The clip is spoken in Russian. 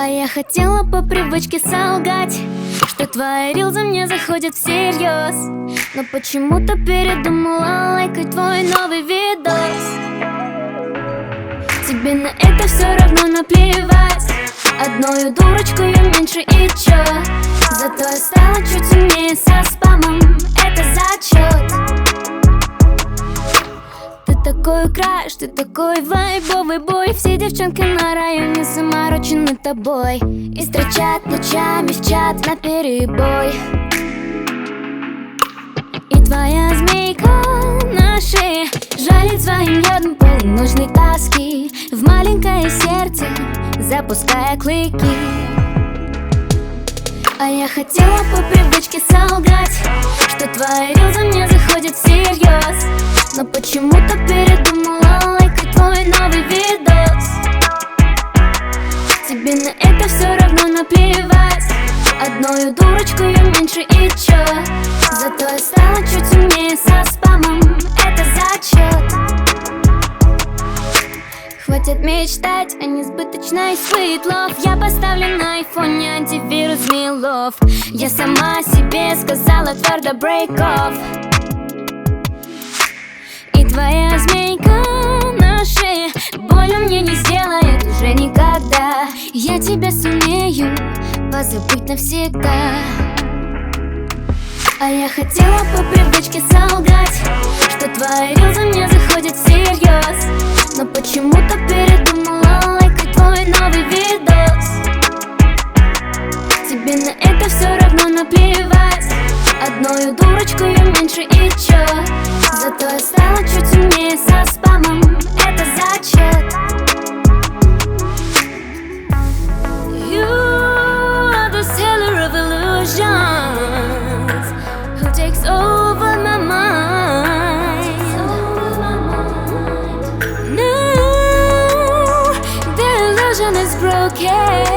А я хотела по привычке солгать, что твои рилзы мне заходят всерьез. Но почему-то передумала лайкать твой новый видос. Тебе на это все равно наплевать. Одною дурочкой меньше и чё. Зато я стала чуть умнее со спамом. Это зачет. Ты такой краш, ты такой вайбовый бой. Все девчонки на районе заморочены тобой и строчат ночами в чат наперебой. И твоя змейка на шее жалит своим ядом полуночной тоски в маленькое сердце, запуская клыки. А я хотела по привычке солгать, что твои рилзы мне заходят всерьез. Но почему-то передумала лайкать твой новый видос. Тебе на это все равно наплевать. Одною дурочкой меньше и чё. Зато я стала чуть умнее со спамом. Это зачет. Хватит мечтать о несбыточной sweet love. Я поставлю на айфоне антивирус милов. Я сама себе сказала твердо break off. И твоя змейка на шее больно мне не сделает уже никогда. Я тебя сумею позабыть навсегда. А я хотела по привычке солгать, что твои рилзы мне заходят всерьез. Но почему-то передумала лайкать твой новый видос. Тебе на это все равно наплевать. Одною дурочкой меньше и чё. Зато я стала чуть умнее со спамом. Это зачет. You are the seller of illusions who takes over my mind. No, the illusion is broken.